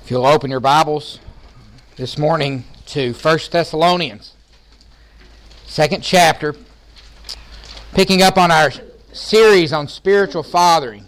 If you'll open your Bibles this morning to 1 Thessalonians, 2nd chapter, picking up on our series on spiritual fathering.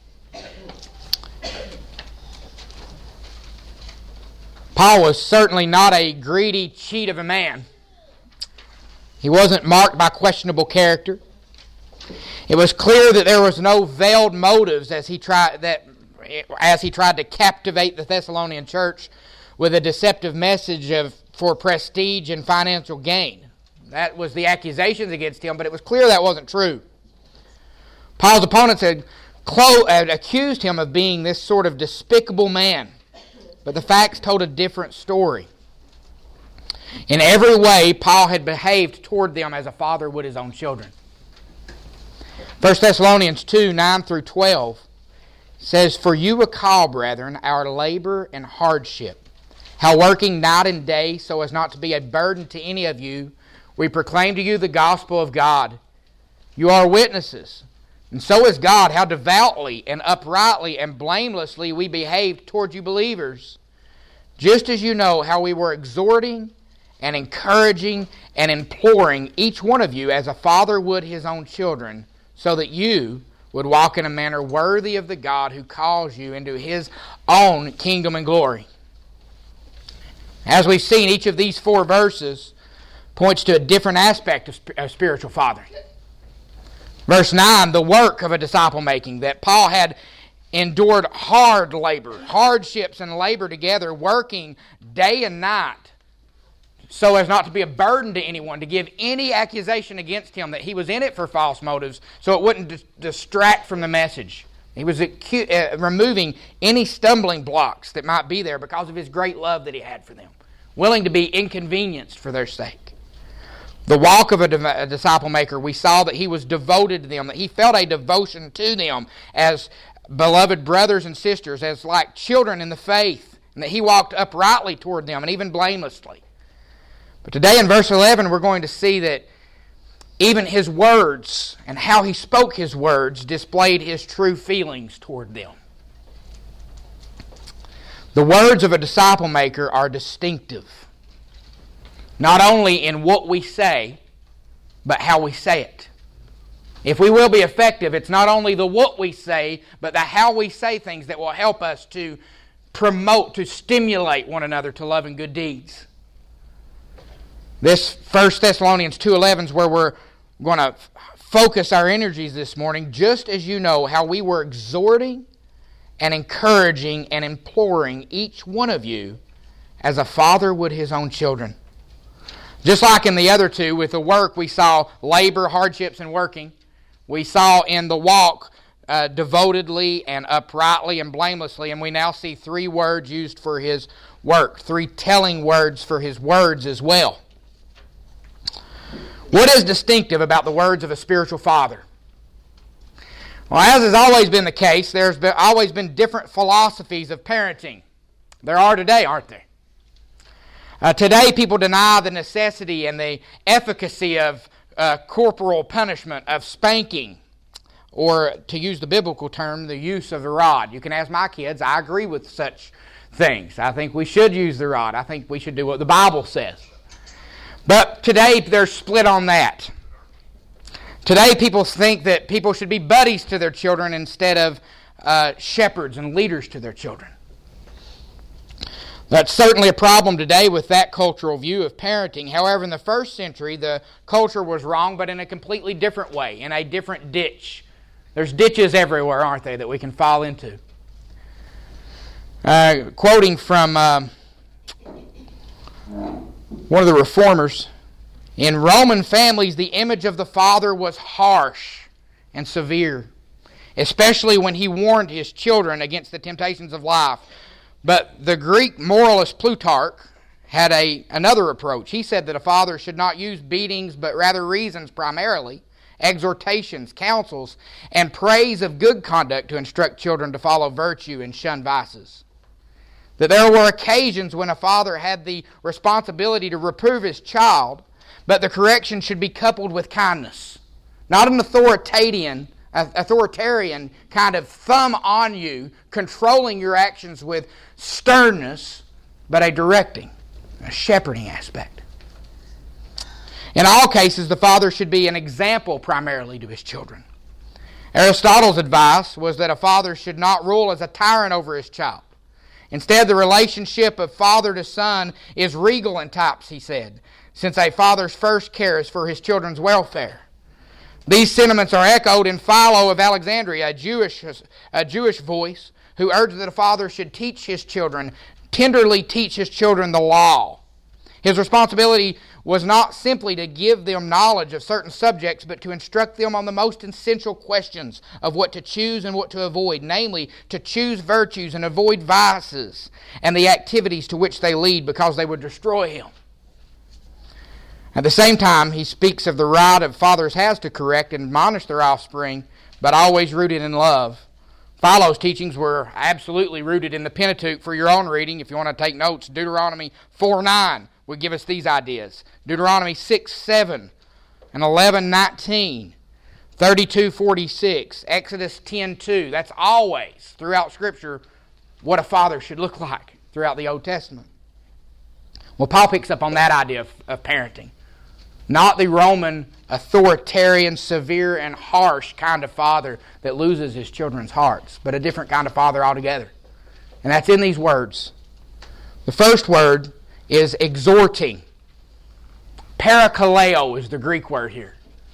Paul was certainly not a greedy cheat of a man. He wasn't marked by questionable character. It was clear that there was no veiled motives as he tried to captivate the Thessalonian church with a deceptive message for prestige and financial gain. That was the accusations against him, but it was clear that wasn't true. Paul's opponents had accused him of being this sort of despicable man, but the facts told a different story. In every way, Paul had behaved toward them as a father would his own children. 1 Thessalonians 2, 9 through 12 says, "For you recall, brethren, our labor and hardship, how working night and day so as not to be a burden to any of you, we proclaim to you the gospel of God. You are witnesses, and so is God, how devoutly and uprightly and blamelessly we behaved toward you believers, just as you know how we were exhorting and encouraging and imploring each one of you as a father would his own children, so that you would walk in a manner worthy of the God who calls you into His own kingdom and glory." As we've seen, each of these 4 verses points to a different aspect of spiritual fathering. Verse 9, the work of a disciple-making, that Paul had endured hard labor, hardships and labor together, working day and night, so as not to be a burden to anyone, to give any accusation against him that he was in it for false motives, so it wouldn't distract from the message. He was removing any stumbling blocks that might be there because of his great love that he had for them, willing to be inconvenienced for their sake. The walk of a disciple maker, we saw that he was devoted to them, that he felt a devotion to them as beloved brothers and sisters, as like children in the faith, and that he walked uprightly toward them and even blamelessly. But today in verse 11 we're going to see that even his words and how he spoke his words displayed his true feelings toward them. The words of a disciple maker are distinctive, not only in what we say, but how we say it. If we will be effective, it's not only the what we say, but the how we say things that will help us to promote, to stimulate one another to love and good deeds. This 1 Thessalonians 2:11 is where we're going to focus our energies this morning, just as you know how we were exhorting and encouraging and imploring each one of you as a father would his own children. Just like in the other two, with the work we saw labor, hardships, and working. We saw in the walk devotedly and uprightly and blamelessly, and we now see 3 words used for his work, 3 telling words for his words as well. What is distinctive about the words of a spiritual father? Well, as has always been the case, there's always been different philosophies of parenting. There are today, aren't there? Today, people deny the necessity and the efficacy of corporal punishment, of spanking, or to use the biblical term, the use of the rod. You can ask my kids, I agree with such things. I think we should use the rod. I think we should do what the Bible says. But today, they're split on that. Today, people think that people should be buddies to their children instead of shepherds and leaders to their children. That's certainly a problem today with that cultural view of parenting. However, in the first century, the culture was wrong, but in a completely different way, in a different ditch. There's ditches everywhere, aren't there, that we can fall into. Quoting from one of the reformers, in Roman families, the image of the father was harsh and severe, especially when he warned his children against the temptations of life. But the Greek moralist Plutarch had another approach. He said that a father should not use beatings, but rather reasons primarily, exhortations, counsels, and praise of good conduct to instruct children to follow virtue and shun vices. That there were occasions when a father had the responsibility to reprove his child, but the correction should be coupled with kindness. Not an authoritarian authoritarian kind of thumb on you, controlling your actions with sternness, but a directing, a shepherding aspect. In all cases, the father should be an example primarily to his children. Aristotle's advice was that a father should not rule as a tyrant over his child. Instead, the relationship of father to son is regal in types, he said, since a father's first care is for his children's welfare. These sentiments are echoed in Philo of Alexandria, a Jewish voice who urged that a father should tenderly teach his children the law. His responsibility was not simply to give them knowledge of certain subjects, but to instruct them on the most essential questions of what to choose and what to avoid, namely, to choose virtues and avoid vices and the activities to which they lead, because they would destroy him. At the same time, he speaks of the right of fathers has to correct and admonish their offspring, but always rooted in love. Philo's teachings were absolutely rooted in the Pentateuch. For your own reading, if you want to take notes, Deuteronomy 4:9 would give us these ideas. Deuteronomy 6:7 and 11:19, 32:46, Exodus 10:2. That's always, throughout Scripture, what a father should look like throughout the Old Testament. Well, Paul picks up on that idea of parenting. Not the Roman, authoritarian, severe, and harsh kind of father that loses his children's hearts, but a different kind of father altogether. And that's in these words. The first word is exhorting. Parakaleo is the Greek word here.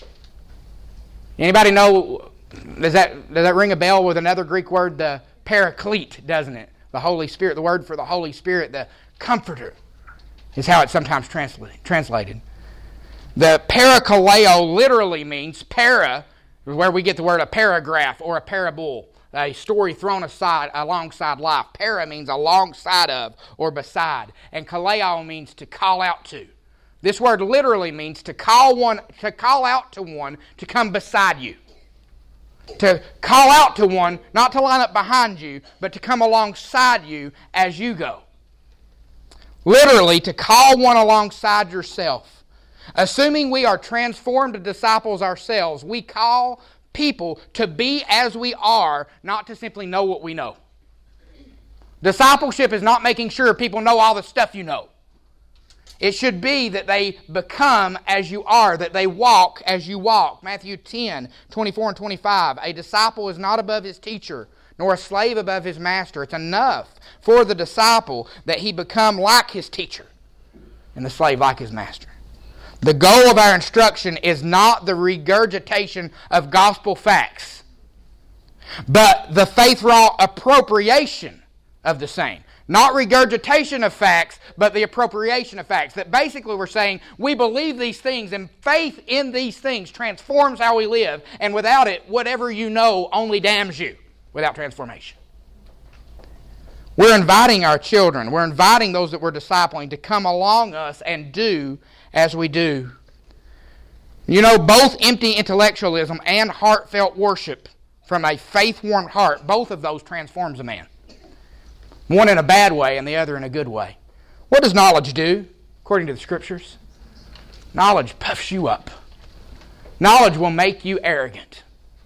Anybody know, does that ring a bell with another Greek word, the paraclete, doesn't it? The Holy Spirit, the word for the Holy Spirit, the comforter, is how it's sometimes translated. The parakaleo literally means para, where we get the word a paragraph or a parable, a story thrown aside alongside life. Para means alongside of or beside, and kaleo means to call out to. This word literally means to call out to one to come beside you. To call out to one, not to line up behind you, but to come alongside you as you go. Literally, to call one alongside yourself. Assuming we are transformed disciples ourselves, we call people to be as we are, not to simply know what we know. Discipleship is not making sure people know all the stuff you know. It should be that they become as you are, that they walk as you walk. Matthew 10:24 and 25. A disciple is not above his teacher, nor a slave above his master. It's enough for the disciple that he become like his teacher, and the slave like his master. The goal of our instruction is not the regurgitation of gospel facts, but the faith-raw appropriation of the same. Not regurgitation of facts, but the appropriation of facts. That basically we're saying we believe these things, and faith in these things transforms how we live, and without it, whatever you know only damns you without transformation. We're inviting our children, we're inviting those that we're discipling to come along us and do as we do. You know, both empty intellectualism and heartfelt worship from a faith-warmed heart, both of those transforms a man. One in a bad way and the other in a good way. What does knowledge do, according to the Scriptures? Knowledge puffs you up. Knowledge will make you arrogant.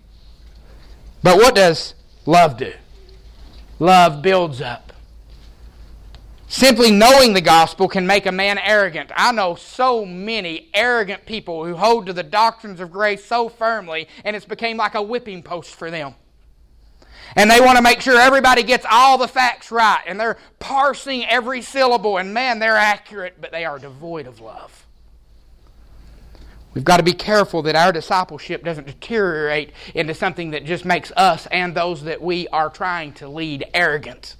But what does love do? Love builds up. Simply knowing the gospel can make a man arrogant. I know so many arrogant people who hold to the doctrines of grace so firmly, and it's become like a whipping post for them. And they want to make sure everybody gets all the facts right, and they're parsing every syllable, and man, they're accurate, but they are devoid of love. We've got to be careful that our discipleship doesn't deteriorate into something that just makes us and those that we are trying to lead arrogant.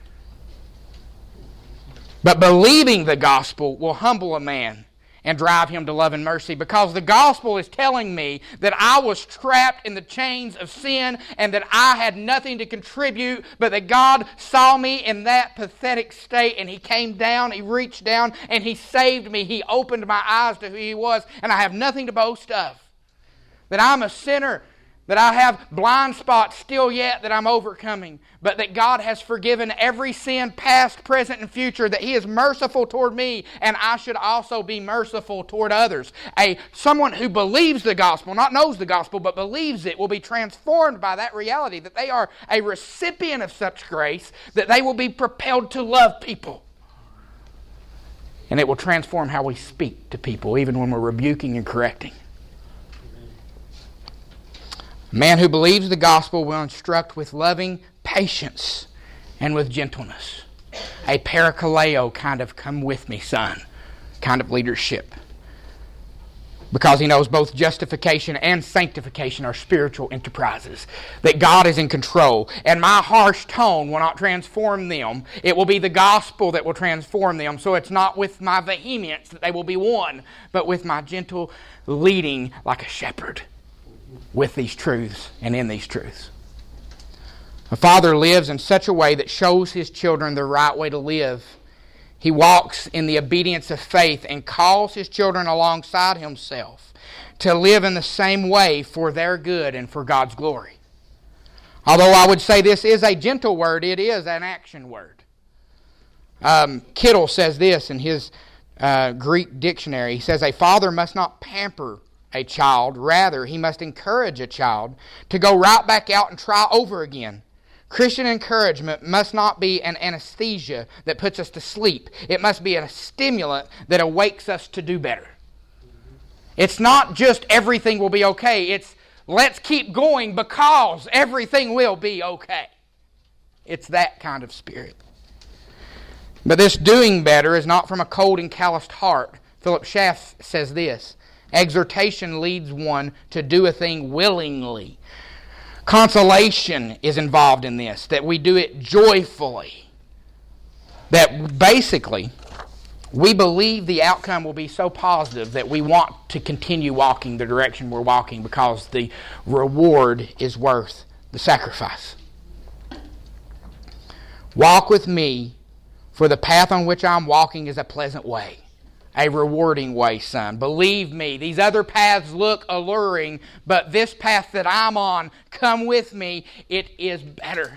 But believing the gospel will humble a man and drive him to love and mercy, because the gospel is telling me that I was trapped in the chains of sin and that I had nothing to contribute, but that God saw me in that pathetic state, and He came down, He reached down, and He saved me. He opened my eyes to who He was, and I have nothing to boast of. That I'm a sinner, that I have blind spots still yet that I'm overcoming, but that God has forgiven every sin, past, present, and future, that He is merciful toward me, and I should also be merciful toward others. Someone who believes the gospel, not knows the gospel, but believes it, will be transformed by that reality, that they are a recipient of such grace, that they will be propelled to love people. And it will transform how we speak to people, even when we're rebuking and correcting. A man who believes the gospel will instruct with loving patience and with gentleness. A parakaleo kind of come with me, son, kind of leadership. Because he knows both justification and sanctification are spiritual enterprises. That God is in control. And my harsh tone will not transform them. It will be the gospel that will transform them. So it's not with my vehemence that they will be won, but with my gentle leading like a shepherd with these truths and in these truths. A father lives in such a way that shows his children the right way to live. He walks in the obedience of faith and calls his children alongside himself to live in the same way for their good and for God's glory. Although I would say this is a gentle word, it is an action word. Kittle says this in his Greek dictionary. He says, a father must not pamper a child. Rather, he must encourage a child to go right back out and try over again. Christian encouragement must not be an anesthesia that puts us to sleep. It must be a stimulant that awakes us to do better. It's not just everything will be okay. It's let's keep going because everything will be okay. It's that kind of spirit. But this doing better is not from a cold and calloused heart. Philip Schaff says this, exhortation leads one to do a thing willingly. Consolation is involved in this, that we do it joyfully. That basically, we believe the outcome will be so positive that we want to continue walking the direction we're walking because the reward is worth the sacrifice. Walk with me, for the path on which I'm walking is a pleasant way. A rewarding way, son. Believe me, these other paths look alluring, but this path that I'm on, come with me, it is better.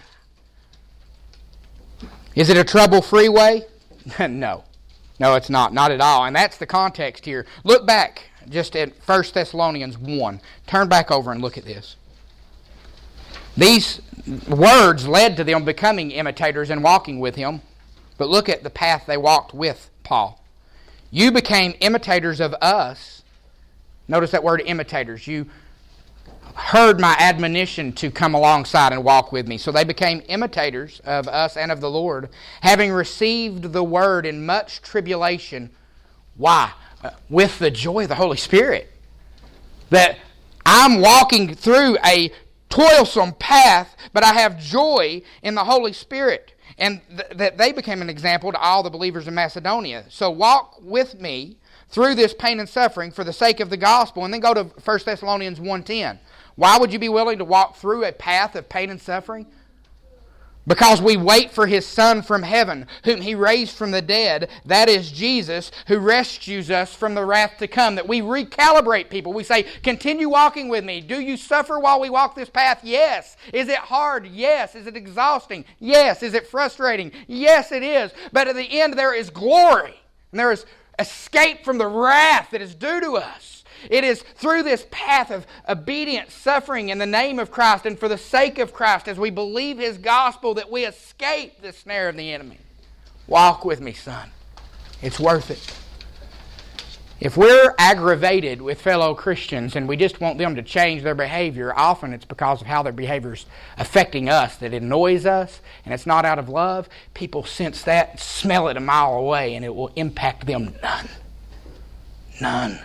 Is it a trouble-free way? No. No, it's not. Not at all. And that's the context here. Look back just at 1 Thessalonians 1. Turn back over and look at this. These words led to them becoming imitators and walking with him. But look at the path they walked with Paul. You became imitators of us. Notice that word imitators. You heard my admonition to come alongside and walk with me. So they became imitators of us and of the Lord, having received the word in much tribulation. Why? With the joy of the Holy Spirit. That I'm walking through a toilsome path, but I have joy in the Holy Spirit. And that they became an example to all the believers in Macedonia. So walk with me through this pain and suffering for the sake of the gospel. And then go to 1 Thessalonians 1:10. Why would you be willing to walk through a path of pain and suffering? Because we wait for His Son from heaven, whom He raised from the dead. That is Jesus, who rescues us from the wrath to come. That we recalibrate people. We say, continue walking with me. Do you suffer while we walk this path? Yes. Is it hard? Yes. Is it exhausting? Yes. Is it frustrating? Yes, it is. But at the end there is glory. And there is escape from the wrath that is due to us. It is through this path of obedient suffering in the name of Christ and for the sake of Christ as we believe His gospel that we escape the snare of the enemy. Walk with me, son. It's worth it. If we're aggravated with fellow Christians and we just want them to change their behavior, often it's because of how their behavior is affecting us, that it annoys us and it's not out of love. People sense that, smell it a mile away, and it will impact them none. None.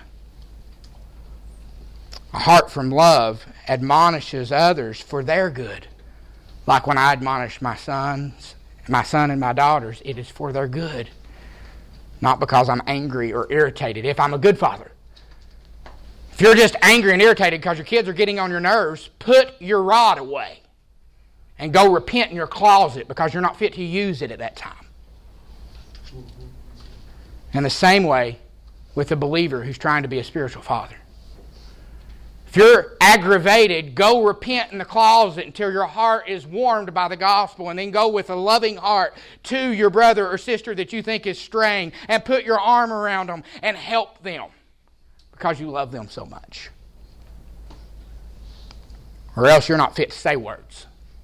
A heart from love admonishes others for their good. Like when I admonish my son and my daughters, it is for their good. Not because I'm angry or irritated. If I'm a good father. If you're just angry and irritated because your kids are getting on your nerves, put your rod away. And go repent in your closet because you're not fit to use it at that time. In the same way with a believer who's trying to be a spiritual father. If you're aggravated, go repent in the closet until your heart is warmed by the gospel, and then go with a loving heart to your brother or sister that you think is straying and put your arm around them and help them because you love them so much. Or else you're not fit to say words.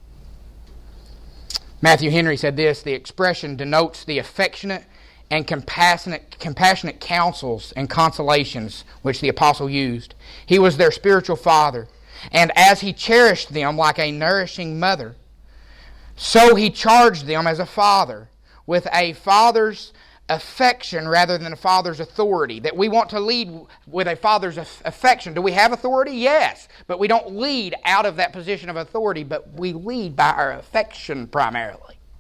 Matthew Henry said this: the expression denotes the affectionate and compassionate counsels and consolations which the apostle used. He was their spiritual father, and as he cherished them like a nourishing mother, so he charged them as a father with a father's affection rather than a father's authority. That we want to lead with a father's affection. Do we have authority? Yes, but we don't lead out of that position of authority, but we lead by our affection primarily.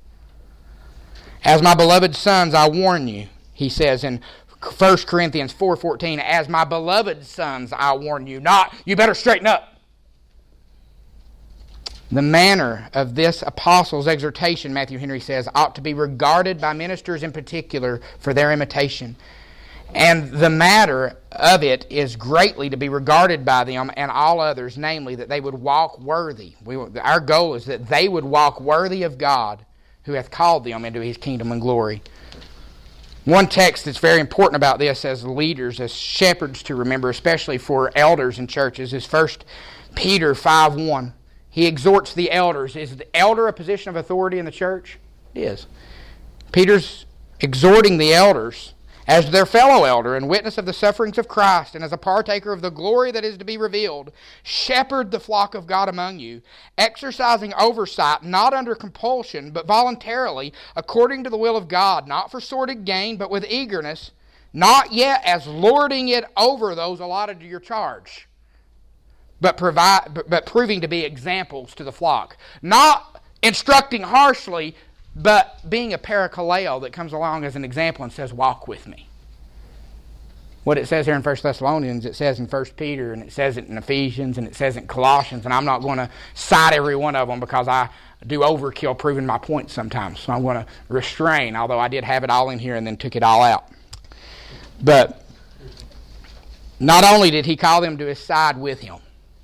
As my beloved sons, I warn you, he says in 1 Corinthians 4:14, as my beloved sons, I warn you. Not, you better straighten up. The manner of this apostle's exhortation, Matthew Henry says, ought to be regarded by ministers in particular for their imitation. And the matter of it is greatly to be regarded by them and all others, namely, that they would walk worthy. Our goal is that they would walk worthy of God, who hath called them into his kingdom and glory. One text that's very important about this as leaders, as shepherds to remember, especially for elders in churches, is 1 Peter 5:1. He exhorts the elders. Is the elder a position of authority in the church? It is. Peter's exhorting the elders as their fellow elder and witness of the sufferings of Christ, and as a partaker of the glory that is to be revealed, shepherd the flock of God among you, exercising oversight, not under compulsion, but voluntarily, according to the will of God, not for sordid gain, but with eagerness, not yet as lording it over those allotted to your charge, but proving to be examples to the flock. Not instructing harshly, but being a parakaleo that comes along as an example and says, walk with me. What it says here in 1 Thessalonians, it says in 1 Peter, and it says it in Ephesians, and it says it in Colossians, and I'm not going to cite every one of them because I do overkill proving my point sometimes. So I'm going to restrain, although I did have it all in here and then took it all out. But not only did he call them to his side with him,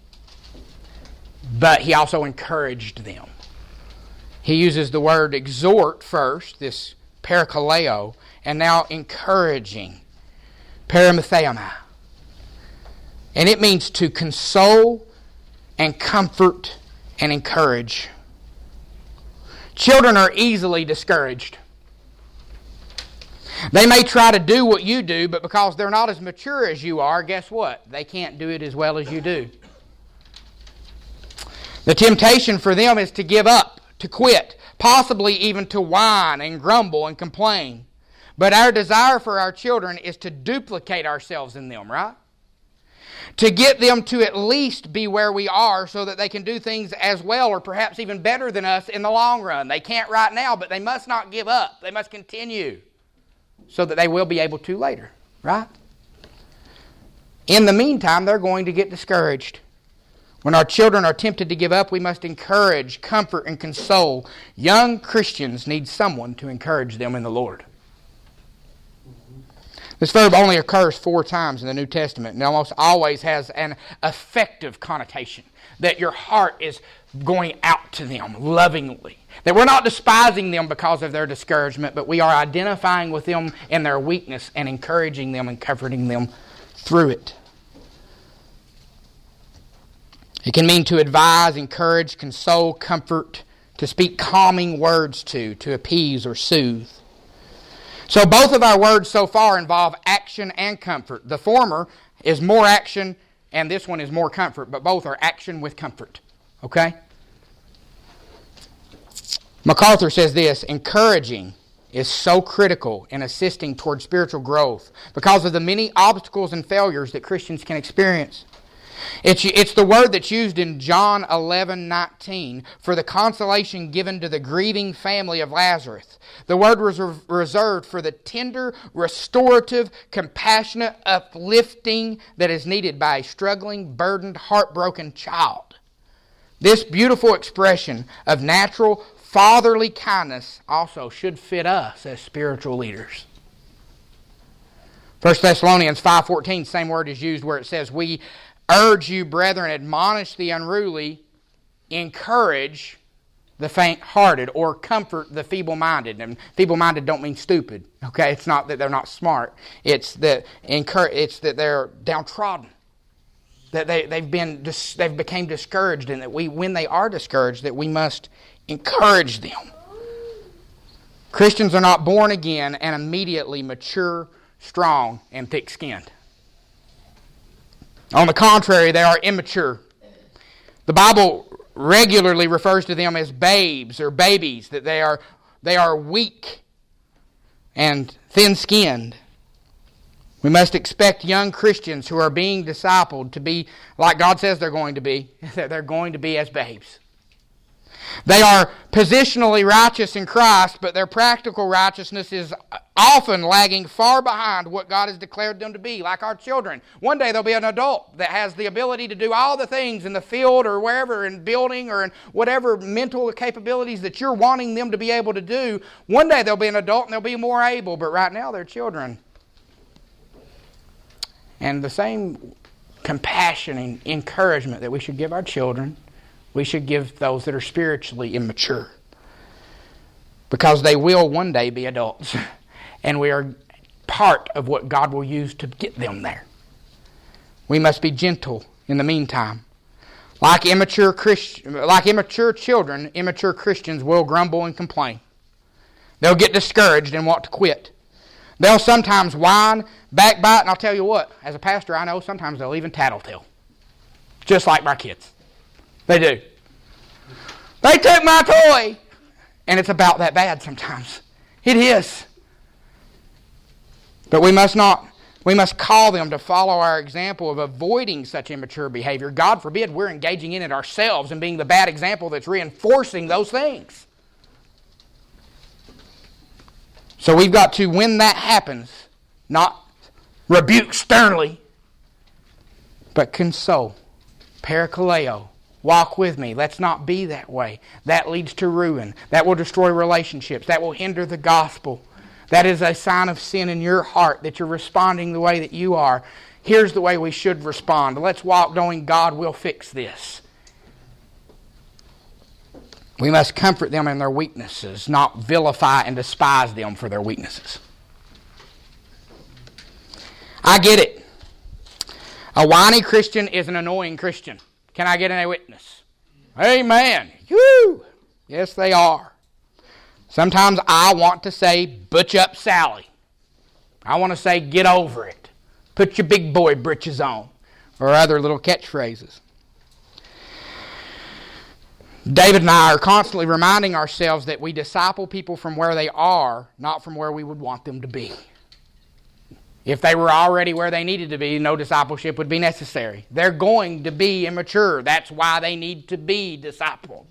but he also encouraged them. He uses the word exhort first, this parakaleo, and now encouraging, parametheomai. And it means to console and comfort and encourage. Children are easily discouraged. They may try to do what you do, but because they're not as mature as you are, guess what? They can't do it as well as you do. The temptation for them is to give up, to quit, possibly even to whine and grumble and complain. But our desire for our children is to duplicate ourselves in them, right? To get them to at least be where we are so that they can do things as well or perhaps even better than us in the long run. They can't right now, but they must not give up. They must continue so that they will be able to later, right? In the meantime, they're going to get discouraged. When our children are tempted to give up, we must encourage, comfort, and console. Young Christians need someone to encourage them in the Lord. This verb only occurs 4 times in the New Testament and almost always has an affective connotation, that your heart is going out to them lovingly. That we're not despising them because of their discouragement, but we are identifying with them in their weakness and encouraging them and comforting them through it. It can mean to advise, encourage, console, comfort, to speak calming words to appease or soothe. So both of our words so far involve action and comfort. The former is more action and this one is more comfort, but both are action with comfort. Okay? MacArthur says this: encouraging is so critical in assisting toward spiritual growth because of the many obstacles and failures that Christians can experience. It's the word that's used in John 11:19 for the consolation given to the grieving family of Lazarus. The word was reserved for the tender, restorative, compassionate uplifting that is needed by a struggling, burdened, heartbroken child. This beautiful expression of natural, fatherly kindness also should fit us as spiritual leaders. 1 Thessalonians 5:14, same word is used where it says we urge you, brethren, admonish the unruly, encourage the faint-hearted, or comfort the feeble-minded. And feeble-minded don't mean stupid. Okay, it's not that they're not smart. It's that they're downtrodden. That they've became discouraged, and that when they are discouraged, that we must encourage them. Christians are not born again and immediately mature, strong, and thick-skinned. On the contrary, they are immature. The Bible regularly refers to them as babes or babies, that they are weak and thin-skinned. We must expect young Christians who are being discipled to be like God says they're going to be, that they're going to be as babes. They are positionally righteous in Christ, but their practical righteousness is often lagging far behind what God has declared them to be, like our children. One day they'll be an adult that has the ability to do all the things in the field or wherever, in building or in whatever mental capabilities that you're wanting them to be able to do. One day they'll be an adult and they'll be more able, but right now they're children. And the same compassion and encouragement that we should give our children, we should give those that are spiritually immature. Because they will one day be adults. And we are part of what God will use to get them there. We must be gentle in the meantime. Like immature children, immature Christians will grumble and complain. They'll get discouraged and want to quit. They'll sometimes whine, backbite, and I'll tell you what, as a pastor I know sometimes they'll even tattletale. Just like my kids. They do. They took my toy! And it's about that bad sometimes. It is. But we must call them to follow our example of avoiding such immature behavior. God forbid we're engaging in it ourselves and being the bad example that's reinforcing those things. So we've got to, when that happens, not rebuke sternly, but console, parakaleo. Walk with me. Let's not be that way. That leads to ruin. That will destroy relationships. That will hinder the gospel. That is a sign of sin in your heart that you're responding the way that you are. Here's the way we should respond. Let's walk knowing God will fix this. We must comfort them in their weaknesses, not vilify and despise them for their weaknesses. I get it. A whiny Christian is an annoying Christian. Can I get a witness? Amen. Woo! Yes, they are. Sometimes I want to say, butch up Sally. I want to say, get over it. Put your big boy britches on. Or other little catchphrases. David and I are constantly reminding ourselves that we disciple people from where they are, not from where we would want them to be. If they were already where they needed to be, no discipleship would be necessary. They're going to be immature. That's why they need to be discipled.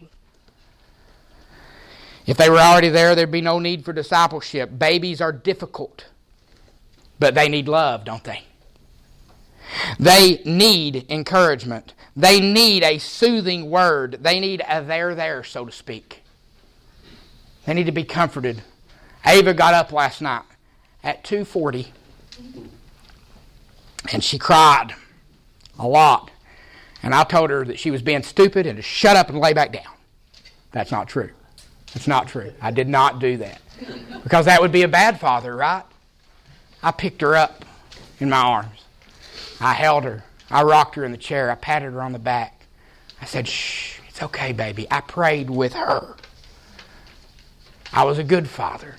If they were already there, there'd be no need for discipleship. Babies are difficult, but they need love, don't they? They need encouragement. They need a soothing word. They need a there, so to speak. They need to be comforted. Ava got up last night at 2:40. And she cried a lot. And I told her that she was being stupid and to shut up and lay back down. That's not true. It's not true. I did not do that. Because that would be a bad father, right? I picked her up in my arms. I held her. I rocked her in the chair. I patted her on the back. I said, shh, it's okay, baby. I prayed with her. I was a good father.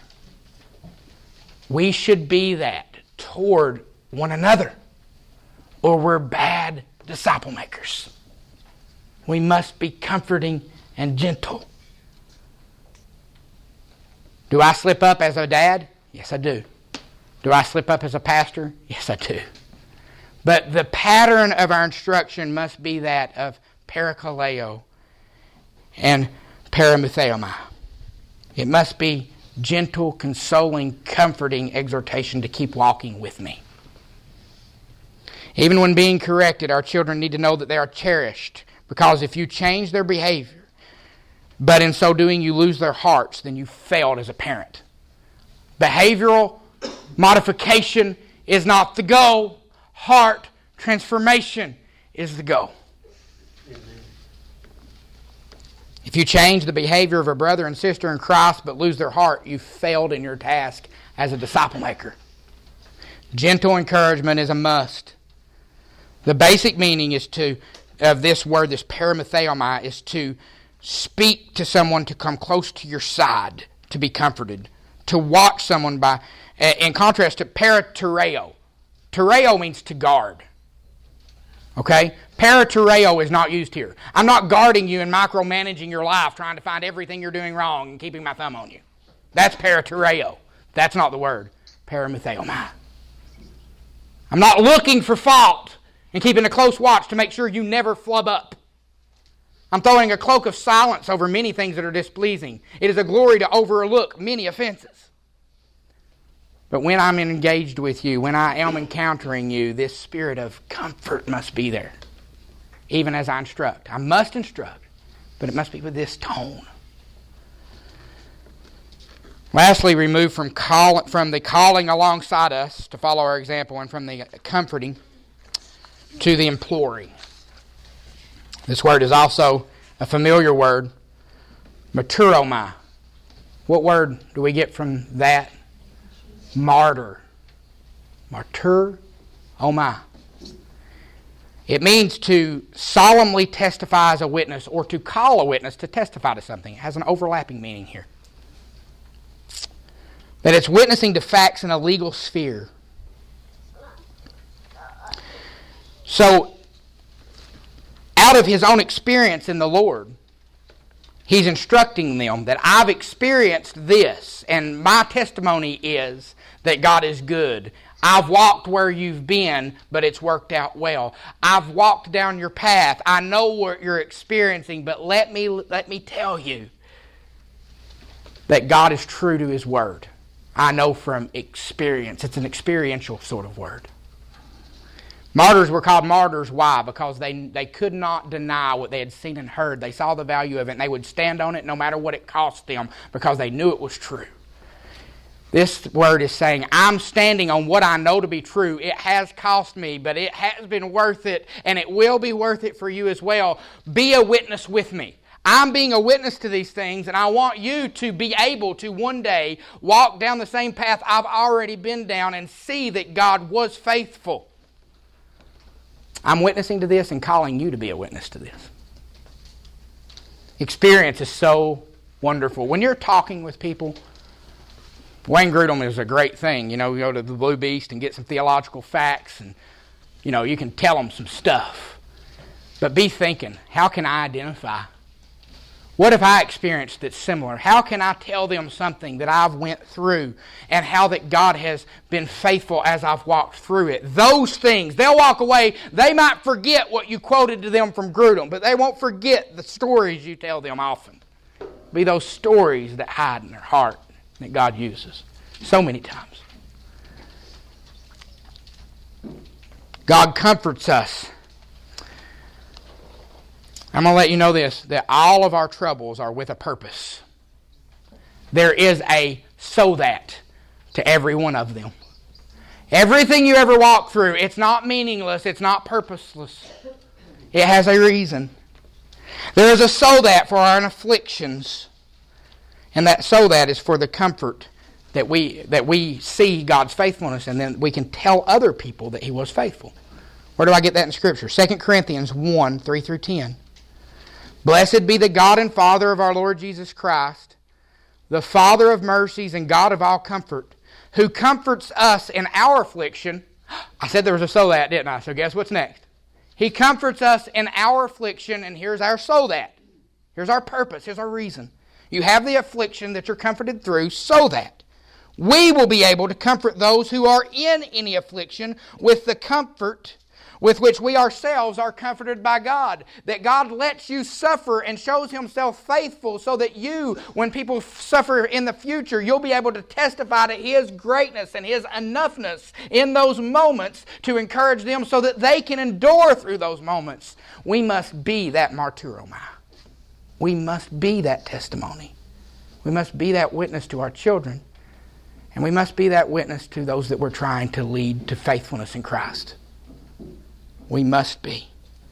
We should be that toward one another, or we're bad disciple makers. We must be comforting and gentle. Do I slip up as a dad? Yes, I do. Do I slip up as a pastor? Yes, I do. But the pattern of our instruction must be that of parakaleo and paramutheomai. It must be gentle, consoling, comforting exhortation to keep walking with me. Even when being corrected, our children need to know that they are cherished, because if you change their behavior, but in so doing you lose their hearts, then you failed as a parent. Behavioral modification is not the goal. Heart transformation is the goal. If you change the behavior of a brother and sister in Christ but lose their heart, you've failed in your task as a disciple maker. Gentle encouragement is a must. The basic meaning of this word, this parametheomai, is to speak to someone to come close to your side, to be comforted. To watch someone by, in contrast to paratereo. Tereo means to guard. Okay? Paratereo is not used here. I'm not guarding you and micromanaging your life, trying to find everything you're doing wrong and keeping my thumb on you. That's paratereo. That's not the word. Parametheomai. I'm not looking for fault and keeping a close watch to make sure you never flub up. I'm throwing a cloak of silence over many things that are displeasing. It is a glory to overlook many offenses. But when I'm engaged with you, when I am encountering you, this spirit of comfort must be there. Even as I instruct. I must instruct, but it must be with this tone. Lastly, remove from the calling alongside us to follow our example, and from the comforting to the imploring. This word is also a familiar word, martyromai. What word do we get from that? Martyr. Martyromai. It means to solemnly testify as a witness, or to call a witness to testify to something. It has an overlapping meaning here. That it's witnessing to facts in a legal sphere. So, out of his own experience in the Lord, he's instructing them that I've experienced this, and my testimony is that God is good. I've walked where you've been, but it's worked out well. I've walked down your path. I know what you're experiencing, but let me tell you that God is true to His Word. I know from experience. It's an experiential sort of word. Martyrs were called martyrs. Why? Because they could not deny what they had seen and heard. They saw the value of it, and they would stand on it no matter what it cost them, because they knew it was true. This word is saying, I'm standing on what I know to be true. It has cost me, but it has been worth it, and it will be worth it for you as well. Be a witness with me. I'm being a witness to these things, and I want you to be able to one day walk down the same path I've already been down and see that God was faithful. I'm witnessing to this and calling you to be a witness to this. Experience is so wonderful. When you're talking with people, Wayne Grudem is a great thing. You know, you go to the Blue Beast and get some theological facts, and you can tell them some stuff. But be thinking, how can I identify? What have I experienced that's similar? How can I tell them something that I've went through, and how that God has been faithful as I've walked through it? Those things, they'll walk away. They might forget what you quoted to them from Grudem, but they won't forget the stories you tell them often. Be those stories that hide in their heart that God uses so many times. God comforts us. I'm going to let you know this, that all of our troubles are with a purpose. There is a so that to every one of them. Everything you ever walk through, it's not meaningless, it's not purposeless. It has a reason. There is a so that for our afflictions, and that so that is for the comfort that we see God's faithfulness, and then we can tell other people that He was faithful. Where do I get that in Scripture? 2 Corinthians 1, 3 through 10. Blessed be the God and Father of our Lord Jesus Christ, the Father of mercies and God of all comfort, who comforts us in our affliction. I said there was a so that, didn't I? So guess what's next? He comforts us in our affliction, and here's our so that. Here's our purpose. Here's our reason. You have the affliction that you're comforted through so that we will be able to comfort those who are in any affliction with the comfort with which we ourselves are comforted by God. That God lets you suffer and shows Himself faithful so that you, when people suffer in the future, you'll be able to testify to His greatness and His enoughness in those moments to encourage them so that they can endure through those moments. We must be that martyromai. We must be that testimony. We must be that witness to our children. And we must be that witness to those that we're trying to lead to faithfulness in Christ. We must be.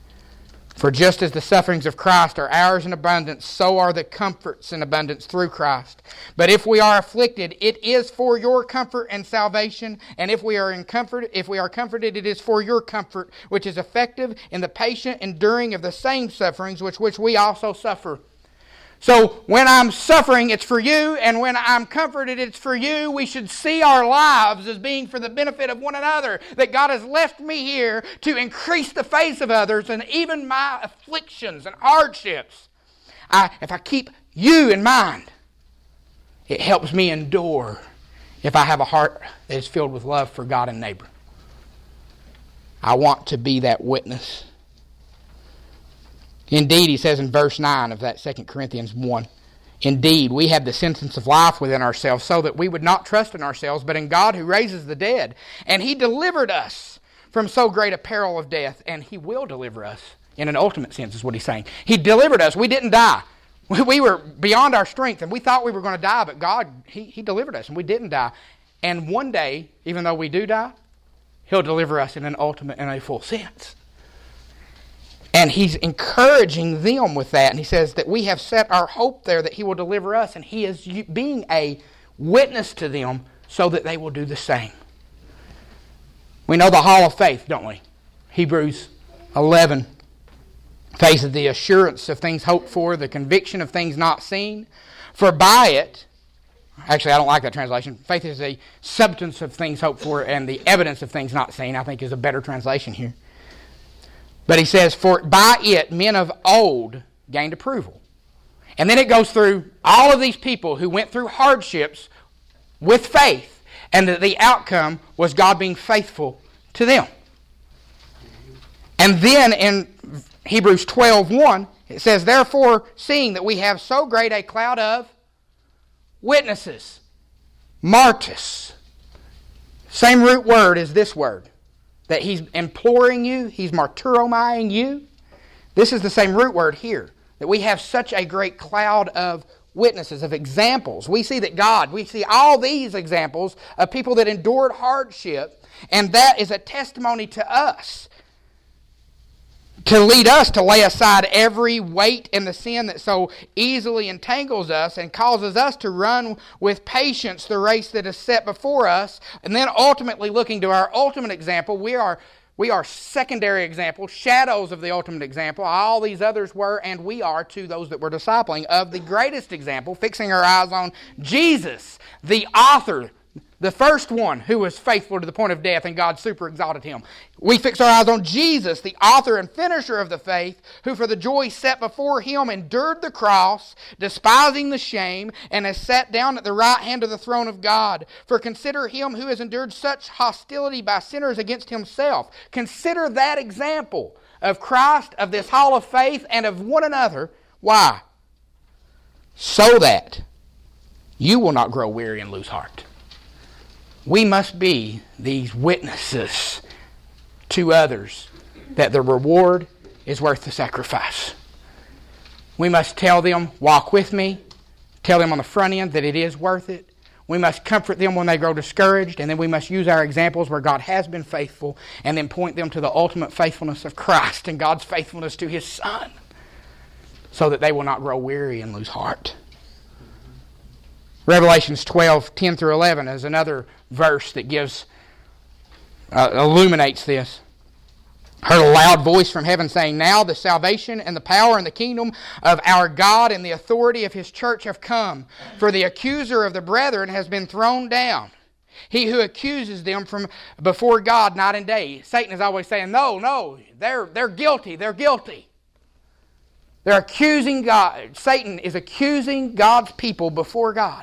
For just as the sufferings of Christ are ours in abundance, so are the comforts in abundance through Christ. But if we are afflicted, it is for your comfort and salvation. And if we are comforted, it is for your comfort, which is effective in the patient enduring of the same sufferings which we also suffer. So when I'm suffering, it's for you, and when I'm comforted, it's for you. We should see our lives as being for the benefit of one another, that God has left me here to increase the faith of others, and even my afflictions and hardships. If I keep you in mind, it helps me endure if I have a heart that is filled with love for God and neighbor. I want to be that witness. Indeed, he says in verse 9 of that 2 Corinthians 1, indeed, we have the sentence of life within ourselves, so that we would not trust in ourselves, but in God who raises the dead. And he delivered us from so great a peril of death, and he will deliver us in an ultimate sense, is what he's saying. He delivered us. We didn't die. We were beyond our strength, and we thought we were going to die, but God, he delivered us, and we didn't die. And one day, even though we do die, he'll deliver us in an ultimate and a full sense. And he's encouraging them with that. And he says that we have set our hope there that he will deliver us. And he is being a witness to them so that they will do the same. We know the hall of faith, don't we? Hebrews 11. Faith is the assurance of things hoped for, the conviction of things not seen. For by it, actually I don't like that translation. Faith is the substance of things hoped for and the evidence of things not seen, I think is a better translation here. But he says, for by it men of old gained approval. And then it goes through all of these people who went through hardships with faith, and that the outcome was God being faithful to them. And then in Hebrews 12:1, it says, therefore, seeing that we have so great a cloud of witnesses, martus, same root word as this word, that he's imploring you, he's martyromying you. This is the same root word here, that we have such a great cloud of witnesses, of examples. We see all these examples of people that endured hardship, and that is a testimony to us, to lead us to lay aside every weight and the sin that so easily entangles us and causes us to run with patience the race that is set before us. And then ultimately looking to our ultimate example, we are secondary examples, shadows of the ultimate example. All these others were, and we are to those that we're discipling, of the greatest example, fixing our eyes on Jesus, the author, the first one who was faithful to the point of death, and God super exalted him. We fix our eyes on Jesus, the author and finisher of the faith, who for the joy set before him endured the cross, despising the shame, and has sat down at the right hand of the throne of God. For consider him who has endured such hostility by sinners against himself. Consider that example of Christ, of this hall of faith, and of one another. Why? So that you will not grow weary and lose heart. We must be these witnesses to others that the reward is worth the sacrifice. We must tell them, walk with me. Tell them on the front end that it is worth it. We must comfort them when they grow discouraged, and then we must use our examples where God has been faithful, and then point them to the ultimate faithfulness of Christ and God's faithfulness to his Son, so that they will not grow weary and lose heart. Revelations 12:10 through 11 is another verse that illuminates this. Heard a loud voice from heaven saying, now the salvation and the power and the kingdom of our God and the authority of his church have come. For the accuser of the brethren has been thrown down. He who accuses them from before God night and day. Satan is always saying, no, they're guilty, they're guilty. They're accusing God. Satan is accusing God's people before God.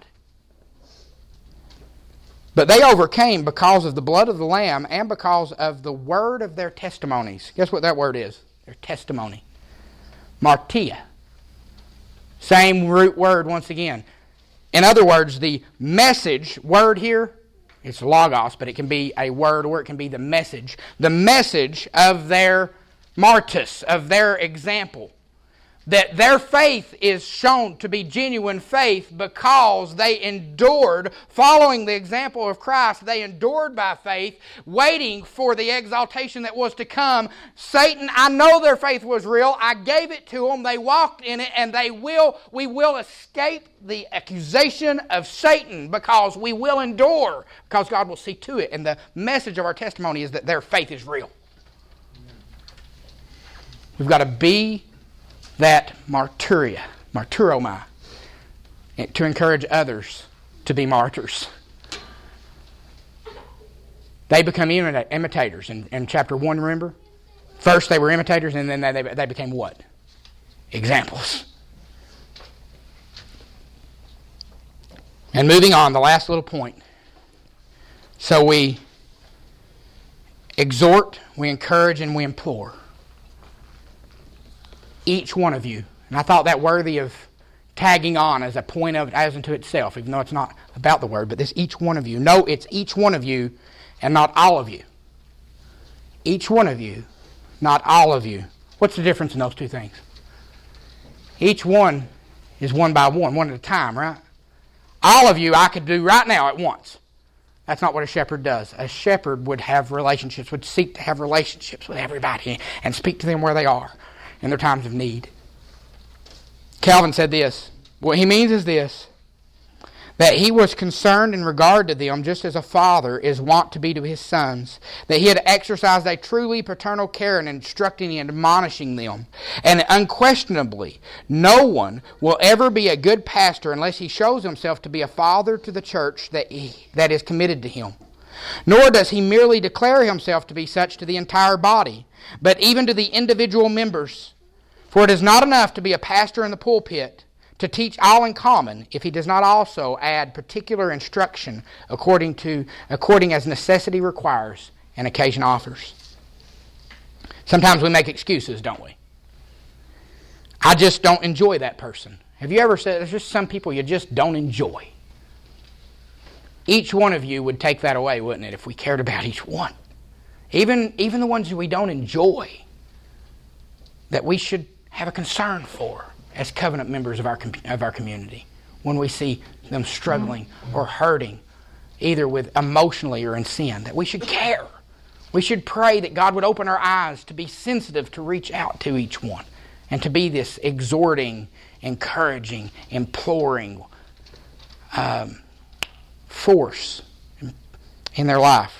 But they overcame because of the blood of the Lamb and because of the word of their testimonies. Guess what that word is? Their testimony. Martia. Same root word once again. In other words, the message word here, it's logos, but it can be a word or it can be the message. The message of their martus, of their example. that their faith is shown to be genuine faith because they endured, following the example of Christ, they endured by faith, waiting for the exaltation that was to come. Satan, I know their faith was real. I gave it to them. They walked in it, and we will escape the accusation of Satan because we will endure, because God will see to it. And the message of our testimony is that their faith is real. We've got to be that martyromai, to encourage others to be martyrs. They become imitators in chapter 1, remember? First they were imitators, and then they became what? Examples. And moving on, the last little point. So we exhort, we encourage, and we implore. Each one of you. And I thought that worthy of tagging on as a point of as unto itself, even though it's not about the word, but this each one of you. No, it's each one of you and not all of you. Each one of you, not all of you. What's the difference in those two things? Each one is one by one at a time, right? All of you I could do right now at once. That's not what a shepherd does. A shepherd would have relationships, would seek to have relationships with everybody and speak to them where they are in their times of need. Calvin said this. What he means is this, that he was concerned in regard to them just as a father is wont to be to his sons, that he had exercised a truly paternal care in instructing and admonishing them. And unquestionably, no one will ever be a good pastor unless he shows himself to be a father to the church that is committed to him. Nor does he merely declare himself to be such to the entire body, but even to the individual members. For it is not enough to be a pastor in the pulpit, to teach all in common, if he does not also add particular instruction according as necessity requires and occasion offers. Sometimes we make excuses, don't we? I just don't enjoy that person. Have you ever said, there's just some people you just don't enjoy? Each one of you would take that away, wouldn't it, if we cared about each one? Even the ones we don't enjoy, that we should have a concern for as covenant members of our community when we see them struggling or hurting, either with emotionally or in sin, that we should care. We should pray that God would open our eyes to be sensitive to reach out to each one and to be this exhorting, encouraging, imploring force in their life.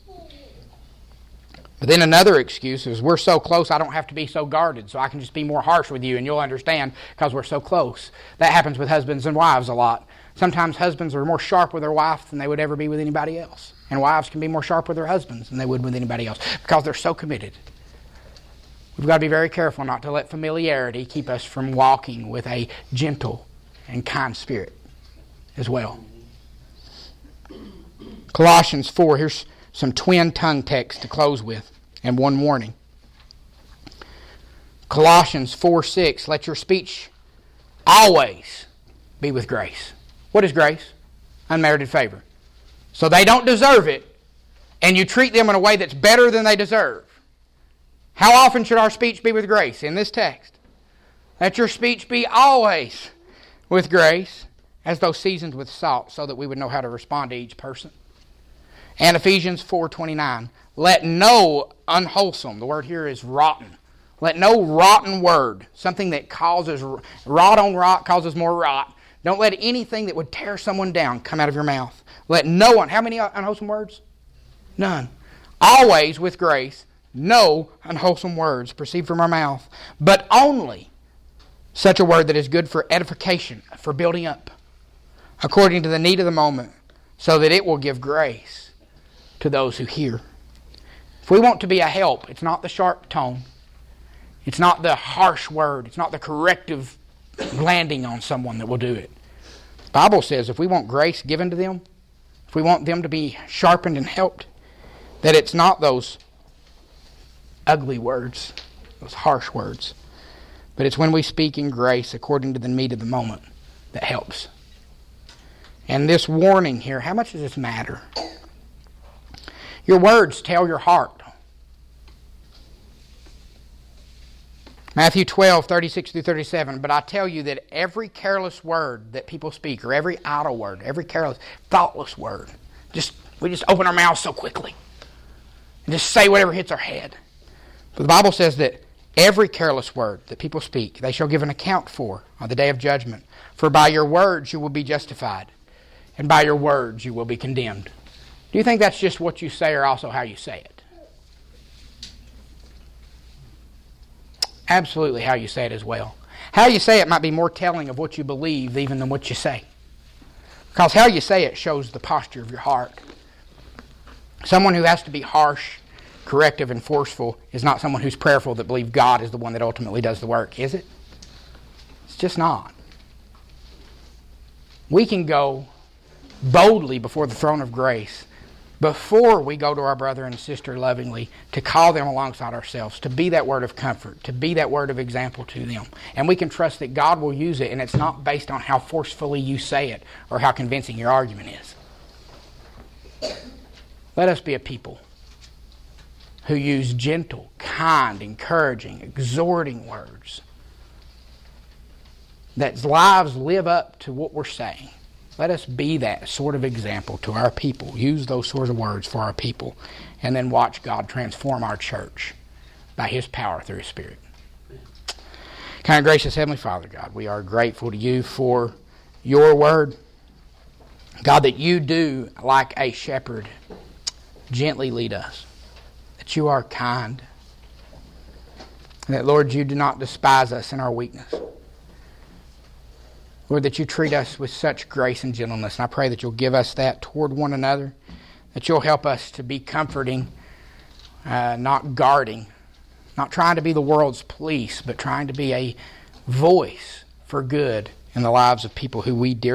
But then another excuse is, we're so close I don't have to be so guarded, so I can just be more harsh with you and you'll understand because we're so close. That happens with husbands and wives a lot. Sometimes husbands are more sharp with their wife than they would ever be with anybody else. And wives can be more sharp with their husbands than they would with anybody else because they're so committed. We've got to be very careful not to let familiarity keep us from walking with a gentle and kind spirit as well. Colossians 4, here's some twin tongue text to close with, and one warning. Colossians 4:6, let your speech always be with grace. What is grace? Unmerited favor. So they don't deserve it, and you treat them in a way that's better than they deserve. How often should our speech be with grace? In this text, let your speech be always with grace, as though seasoned with salt, so that we would know how to respond to each person. And Ephesians 4:29, let no unwholesome, the word here is rotten, let no rotten word, something that causes rot on rot, causes more rot. Don't let anything that would tear someone down come out of your mouth. Let no one, how many unwholesome words? None. Always with grace, no unwholesome words proceed from our mouth, but only such a word that is good for edification, for building up, according to the need of the moment, so that it will give grace to those who hear. If we want to be a help, it's not the sharp tone. It's not the harsh word. It's not the corrective landing on someone that will do it. The Bible says if we want grace given to them, if we want them to be sharpened and helped, that it's not those ugly words, those harsh words, but it's when we speak in grace according to the need of the moment that helps. And this warning here, how much does this matter? Your words tell your heart. Matthew 12, 36 through 37. But I tell you that every careless word that people speak, or every idle word, every careless, thoughtless word, we just open our mouths so quickly and just say whatever hits our head. But the Bible says that every careless word that people speak, they shall give an account for on the day of judgment. For by your words you will be justified, and by your words you will be condemned. Do you think that's just what you say or also how you say it? Absolutely how you say it as well. How you say it might be more telling of what you believe even than what you say. Because how you say it shows the posture of your heart. Someone who has to be harsh, corrective, and forceful is not someone who's prayerful that believes God is the one that ultimately does the work, is it? It's just not. We can go boldly before the throne of grace before we go to our brother and sister lovingly to call them alongside ourselves, to be that word of comfort, to be that word of example to them. And we can trust that God will use it, and it's not based on how forcefully you say it or how convincing your argument is. Let us be a people who use gentle, kind, encouraging, exhorting words that lives live up to what we're saying. Let us be that sort of example to our people. Use those sorts of words for our people. And then watch God transform our church by His power through His Spirit. Kind of gracious Heavenly Father, God, we are grateful to You for Your word. God, that You do, like a shepherd, gently lead us. That You are kind. And that, Lord, You do not despise us in our weakness. Lord, that You treat us with such grace and gentleness. And I pray that You'll give us that toward one another. That You'll help us to be comforting, not guarding. Not trying to be the world's police, but trying to be a voice for good in the lives of people who we dearly